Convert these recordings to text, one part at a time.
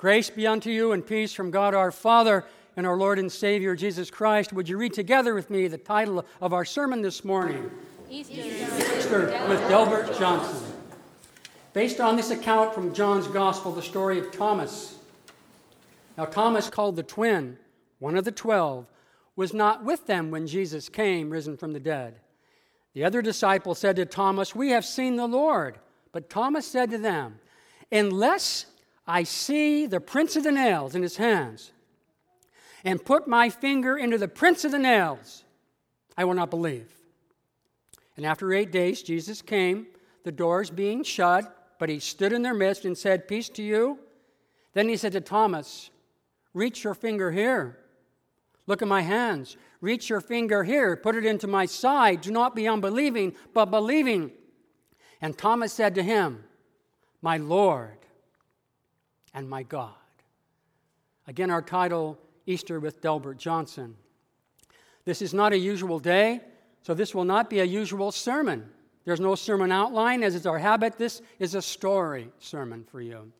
Grace be unto you and peace from God our Father and our Lord and Savior Jesus Christ. Would you read together with me the title of our sermon this morning? Easter with Delbert Johnson. Based on this account from John's Gospel, the story of Thomas. Now Thomas, called the twin, one of the 12, was not with them when Jesus came, risen from the dead. The other disciple said to Thomas, "We have seen the Lord." But Thomas said to them, "Unless I see the prints of the nails in his hands, and put my finger into the prints of the nails, I will not believe." And after 8 days, Jesus came, the doors being shut, but he stood in their midst and said, "Peace to you." Then he said to Thomas, "Reach your finger here. Look at my hands. Reach your finger here. Put it into my side. Do not be unbelieving, but believing." And Thomas said to him, "My Lord and my God." Again, our title, Easter with Delbert Johnson. This is not a usual day, so this will not be a usual sermon. There's no sermon outline, as is our habit. This is a story sermon for you.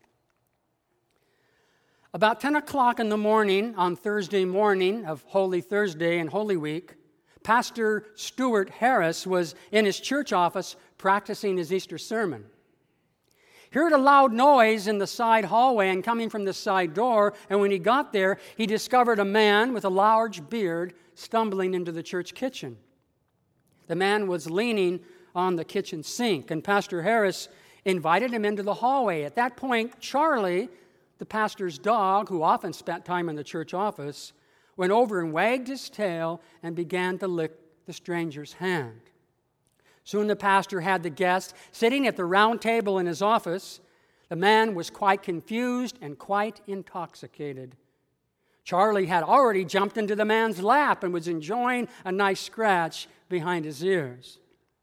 About 10 o'clock in the morning on Thursday morning of Holy Thursday and Holy Week, Pastor Stuart Harris was in his church office practicing his Easter sermon. He heard a loud noise in the side hallway and coming from the side door, and when he got there, he discovered a man with a large beard stumbling into the church kitchen. The man was leaning on the kitchen sink, and Pastor Harris invited him into the hallway. At that point, Charlie, the pastor's dog, who often spent time in the church office, went over and wagged his tail and began to lick the stranger's hand. Soon the pastor had the guest sitting at the round table in his office. The man was quite confused and quite intoxicated. Charlie had already jumped into the man's lap and was enjoying a nice scratch behind his ears.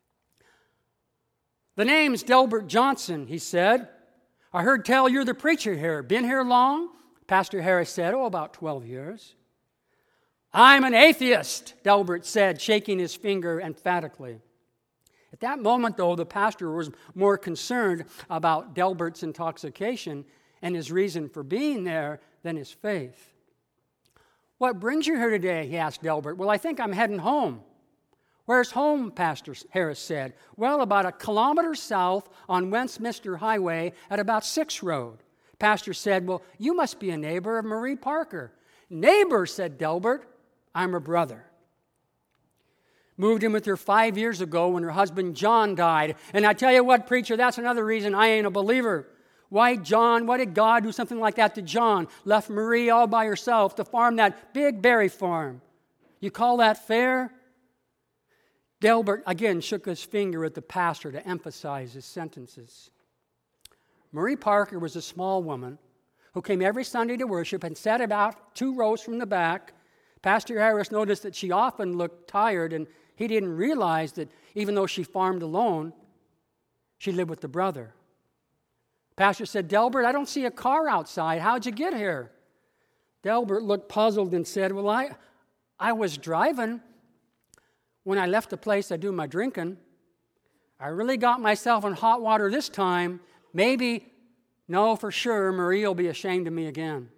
"The name's Delbert Johnson," he said. "I heard tell you're the preacher here. Been here long?" Pastor Harris said, about 12 years. "I'm an atheist," Delbert said, shaking his finger emphatically. At that moment, though, the pastor was more concerned about Delbert's intoxication and his reason for being there than his faith. "What brings you here today?" he asked Delbert. "Well, I think I'm heading home." "Where's home?" Pastor Harris said. "Well, about a kilometer south on Westminster Highway at about 6 Road. Pastor said, "Well, you must be a neighbor of Marie Parker." "Neighbor," said Delbert. "I'm her brother. Moved in with her 5 years ago when her husband John died. And I tell you what, preacher, that's another reason I ain't a believer. Why, John, why did God do something like that to John? Left Marie all by herself to farm that big berry farm. You call that fair?" Delbert again shook his finger at the pastor to emphasize his sentences. Marie Parker was a small woman who came every Sunday to worship and sat about 2 rows from the back. Pastor Harris noticed that she often looked tired, and he didn't realize that even though she farmed alone, she lived with the brother. Pastor said, "Delbert, I don't see a car outside. How'd you get here?" Delbert looked puzzled and said, "Well, I was driving when I left the place I do my drinking. I really got myself in hot water this time. No, for sure, Marie will be ashamed of me again."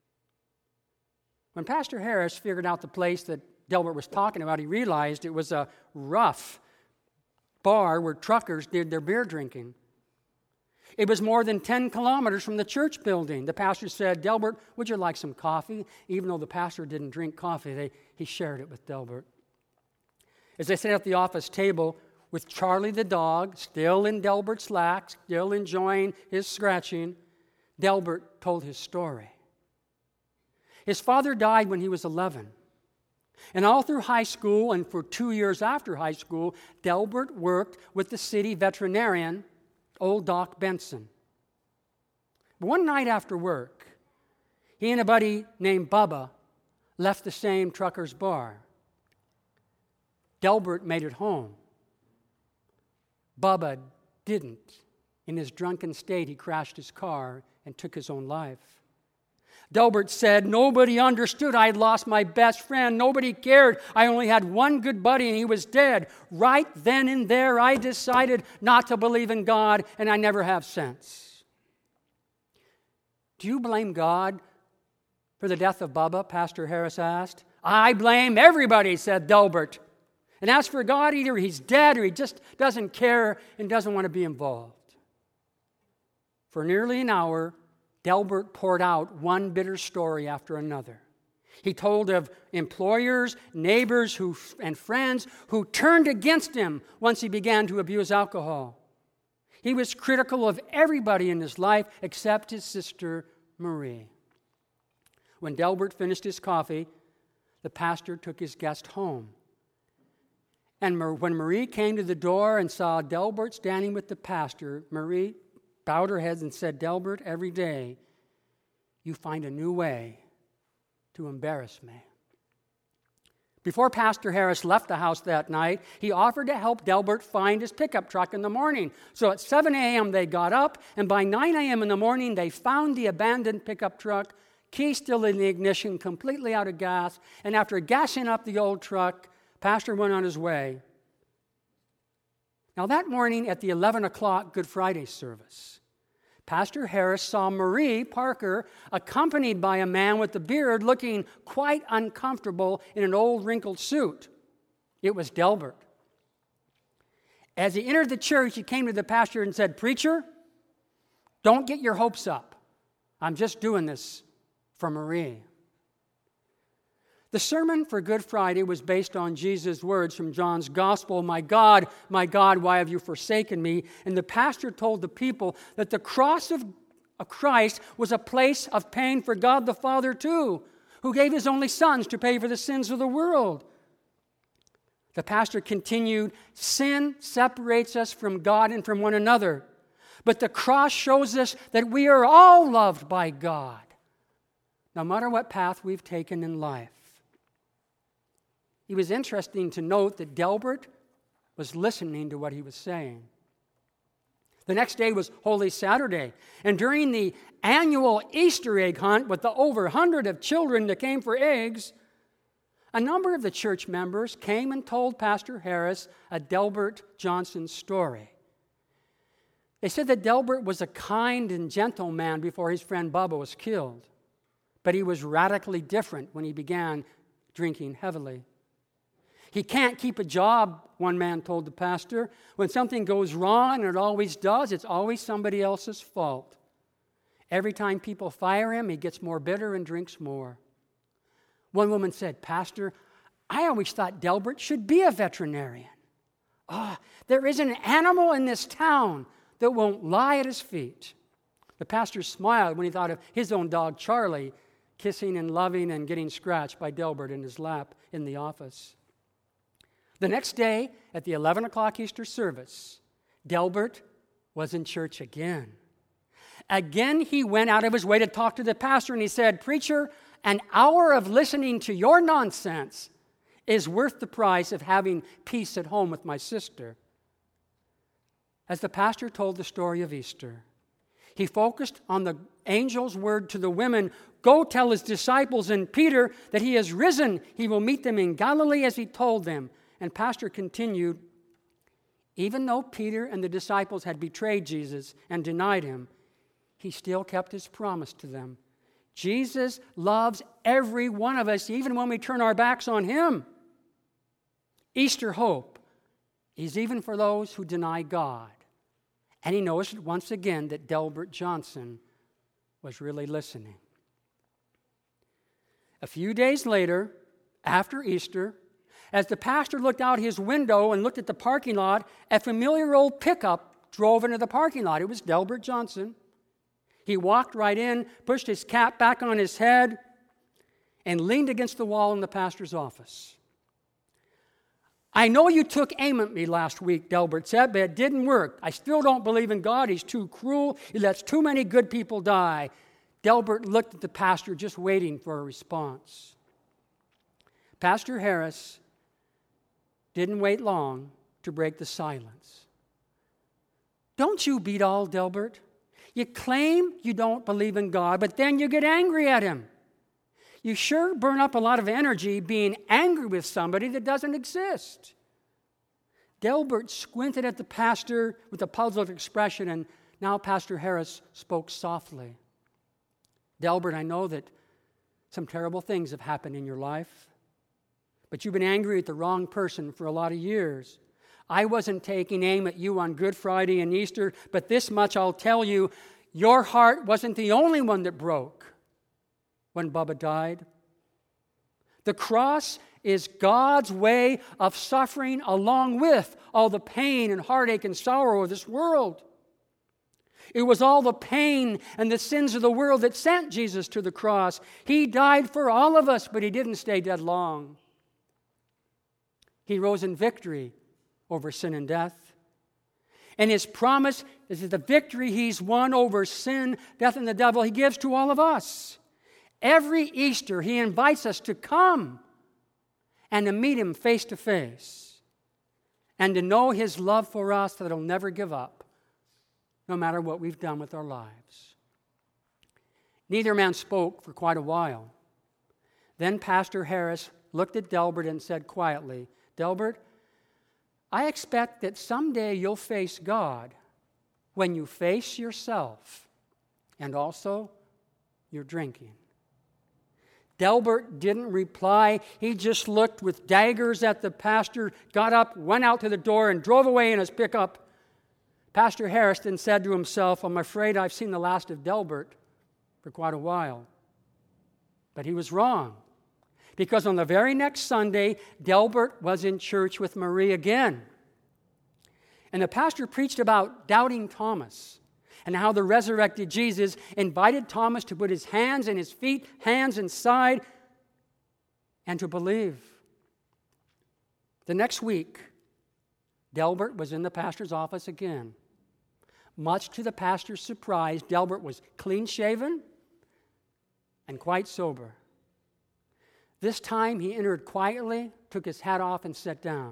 When Pastor Harris figured out the place that Delbert was talking about, he realized it was a rough bar where truckers did their beer drinking. It was more than 10 kilometers from the church building. The pastor said, "Delbert, would you like some coffee?" Even though the pastor didn't drink coffee, he shared it with Delbert. As they sat at the office table with Charlie the dog, still in Delbert's lap, still enjoying his scratching, Delbert told his story. His father died when he was 11. And all through high school and for 2 years after high school, Delbert worked with the city veterinarian, old Doc Benson. But one night after work, he and a buddy named Bubba left the same trucker's bar. Delbert made it home. Bubba didn't. In his drunken state, he crashed his car and took his own life. Delbert said, "Nobody understood I had lost my best friend. Nobody cared. I only had one good buddy, and he was dead. Right then and there, I decided not to believe in God, and I never have since." Do you blame God for the death of Bubba? Pastor Harris asked. I blame everybody, said Delbert. And as for God, either he's dead or he just doesn't care and doesn't want to be involved. For nearly an hour, Delbert poured out one bitter story after another. He told of employers, neighbors, and friends who turned against him once he began to abuse alcohol. He was critical of everybody in his life except his sister, Marie. When Delbert finished his coffee, the pastor took his guest home. And when Marie came to the door and saw Delbert standing with the pastor, Marie bowed her head and said, Delbert, every day you find a new way to embarrass me. Before Pastor Harris left the house that night, he offered to help Delbert find his pickup truck in the morning. So at 7 a.m. they got up, and by 9 a.m. in the morning they found the abandoned pickup truck, key still in the ignition, completely out of gas, and after gassing up the old truck, Pastor went on his way. Now that morning at the 11 o'clock Good Friday service, Pastor Harris saw Marie Parker accompanied by a man with a beard looking quite uncomfortable in an old wrinkled suit. It was Delbert. As he entered the church, he came to the pastor and said, Preacher, don't get your hopes up. I'm just doing this for Marie. The sermon for Good Friday was based on Jesus' words from John's Gospel, my God, why have you forsaken me? And the pastor told the people that the cross of Christ was a place of pain for God the Father too, who gave his only sons to pay for the sins of the world. The pastor continued, sin separates us from God and from one another, but the cross shows us that we are all loved by God, no matter what path we've taken in life. It was interesting to note that Delbert was listening to what he was saying. The next day was Holy Saturday, and during the annual Easter egg hunt with the over 100 of children that came for eggs, a number of the church members came and told Pastor Harris a Delbert Johnson story. They said that Delbert was a kind and gentle man before his friend Bubba was killed, but he was radically different when he began drinking heavily. He can't keep a job, one man told the pastor. When something goes wrong, and it always does, it's always somebody else's fault. Every time people fire him, he gets more bitter and drinks more. One woman said, Pastor, I always thought Delbert should be a veterinarian. There isn't an animal in this town that won't lie at his feet. The pastor smiled when he thought of his own dog, Charlie, kissing and loving and getting scratched by Delbert in his lap in the office. The next day, at the 11 o'clock Easter service, Delbert was in church again. Again, he went out of his way to talk to the pastor, and he said, Preacher, an hour of listening to your nonsense is worth the price of having peace at home with my sister. As the pastor told the story of Easter, he focused on the angel's word to the women, Go tell his disciples and Peter that he has risen. He will meet them in Galilee as he told them. And Pastor continued, even though Peter and the disciples had betrayed Jesus and denied him, he still kept his promise to them. Jesus loves every one of us, even when we turn our backs on him. Easter hope is even for those who deny God. And he noticed once again that Delbert Johnson was really listening. A few days later, after Easter, as the pastor looked out his window and looked at the parking lot, a familiar old pickup drove into the parking lot. It was Delbert Johnson. He walked right in, pushed his cap back on his head, and leaned against the wall in the pastor's office. I know you took aim at me last week, Delbert said, but it didn't work. I still don't believe in God. He's too cruel. He lets too many good people die. Delbert looked at the pastor, just waiting for a response. Pastor Harris didn't wait long to break the silence. Don't you beat all, Delbert. You claim you don't believe in God, but then you get angry at him. You sure burn up a lot of energy being angry with somebody that doesn't exist. Delbert squinted at the pastor with a puzzled expression, and now Pastor Harris spoke softly. Delbert, I know that some terrible things have happened in your life, but you've been angry at the wrong person for a lot of years. I wasn't taking aim at you on Good Friday and Easter, but this much I'll tell you, your heart wasn't the only one that broke when Bubba died. The cross is God's way of suffering along with all the pain and heartache and sorrow of this world. It was all the pain and the sins of the world that sent Jesus to the cross. He died for all of us, but he didn't stay dead long. He rose in victory over sin and death. And his promise is that the victory he's won over sin, death, and the devil, he gives to all of us. Every Easter, he invites us to come and to meet him face to face and to know his love for us that he'll never give up, no matter what we've done with our lives. Neither man spoke for quite a while. Then Pastor Harris looked at Delbert and said quietly, Delbert, I expect that someday you'll face God when you face yourself and also your drinking. Delbert didn't reply. He just looked with daggers at the pastor, got up, went out to the door, and drove away in his pickup. Pastor Harris then said to himself, I'm afraid I've seen the last of Delbert for quite a while. But he was wrong, because on the very next Sunday, Delbert was in church with Marie again. And the pastor preached about doubting Thomas and how the resurrected Jesus invited Thomas to put his hands in his feet, hands inside, and to believe. The next week, Delbert was in the pastor's office again. Much to the pastor's surprise, Delbert was clean-shaven and quite sober. This time he entered quietly, took his hat off, and sat down.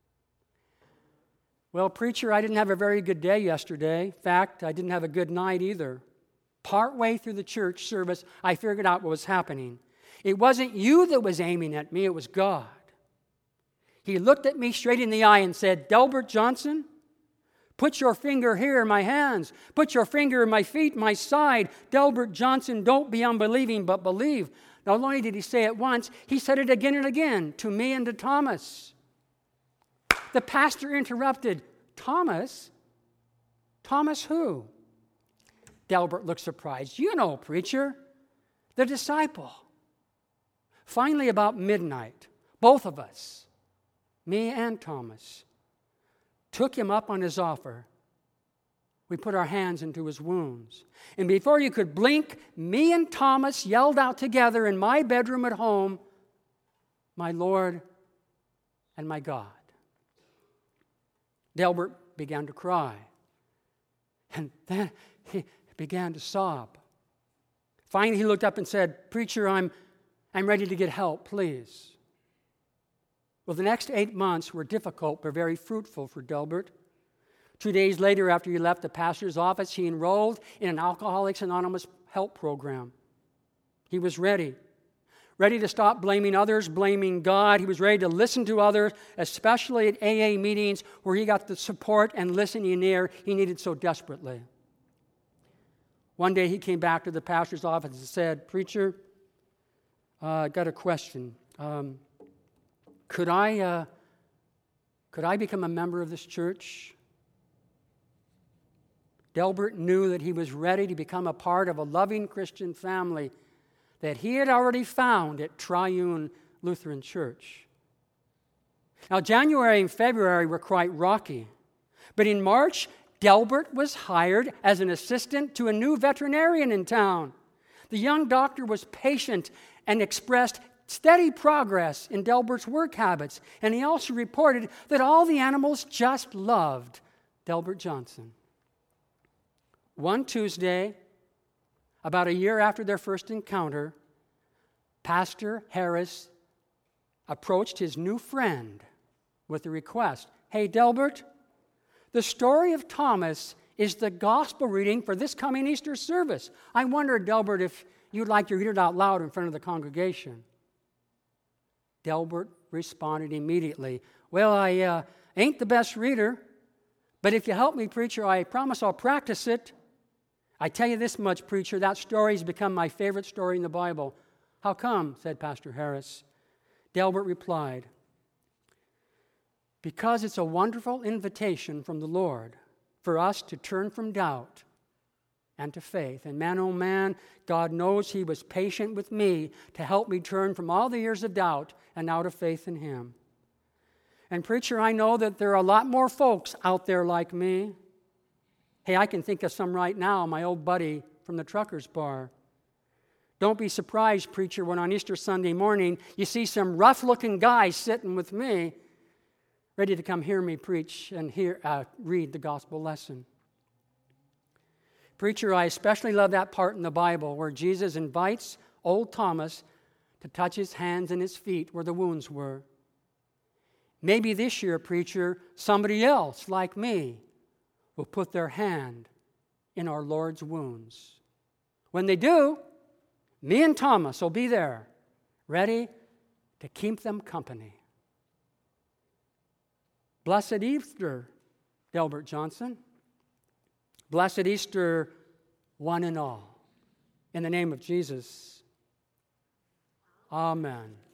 Well, preacher, I didn't have a very good day yesterday. In fact, I didn't have a good night either. Partway through the church service, I figured out what was happening. It wasn't you that was aiming at me, it was God. He looked at me straight in the eye and said, Delbert Johnson, put your finger here in my hands. Put your finger in my feet, my side. Delbert Johnson, don't be unbelieving, but believe. Not only did he say it once, he said it again and again to me and to Thomas. The pastor interrupted. Thomas? Thomas who? Delbert looked surprised. You know, preacher, the disciple. Finally, about midnight, both of us, me and Thomas, took him up on his offer. We put our hands into his wounds. And before you could blink, me and Thomas yelled out together in my bedroom at home, my Lord and my God. Delbert began to cry. And then he began to sob. Finally, he looked up and said, Preacher, I'm ready to get help, please. Well, the next 8 months were difficult but very fruitful for Delbert. 2 days later, after he left the pastor's office, he enrolled in an Alcoholics Anonymous help program. He was ready to stop blaming others, blaming God. He was ready to listen to others, especially at AA meetings where he got the support and listening ear he needed so desperately. One day he came back to the pastor's office and said, Preacher, I got a question. Could I become a member of this church? Delbert knew that he was ready to become a part of a loving Christian family that he had already found at Triune Lutheran Church. Now, January and February were quite rocky, but in March, Delbert was hired as an assistant to a new veterinarian in town. The young doctor was patient and expressed steady progress in Delbert's work habits, and he also reported that all the animals just loved Delbert Johnson. One Tuesday, about a year after their first encounter, Pastor Harris approached his new friend with the request, Hey, Delbert, the story of Thomas is the gospel reading for this coming Easter service. I wonder, Delbert, if you'd like to read it out loud in front of the congregation. Delbert responded immediately, Well, I ain't the best reader, but if you help me, preacher, I promise I'll practice it. I tell you this much, preacher, that story's become my favorite story in the Bible. How come? Said Pastor Harris. Delbert replied, because it's a wonderful invitation from the Lord for us to turn from doubt and to faith. And man, oh man, God knows He was patient with me to help me turn from all the years of doubt and now to faith in Him. And preacher, I know that there are a lot more folks out there like me. Hey, I can think of some right now, my old buddy from the truckers bar. Don't be surprised, preacher, when on Easter Sunday morning you see some rough-looking guy sitting with me, ready to come hear me preach and read the gospel lesson. Preacher, I especially love that part in the Bible where Jesus invites old Thomas to touch his hands and his feet where the wounds were. Maybe this year, preacher, somebody else like me will put their hand in our Lord's wounds. When they do, me and Thomas will be there, ready to keep them company. Blessed Easter, Delbert Johnson. Blessed Easter, one and all. In the name of Jesus, amen.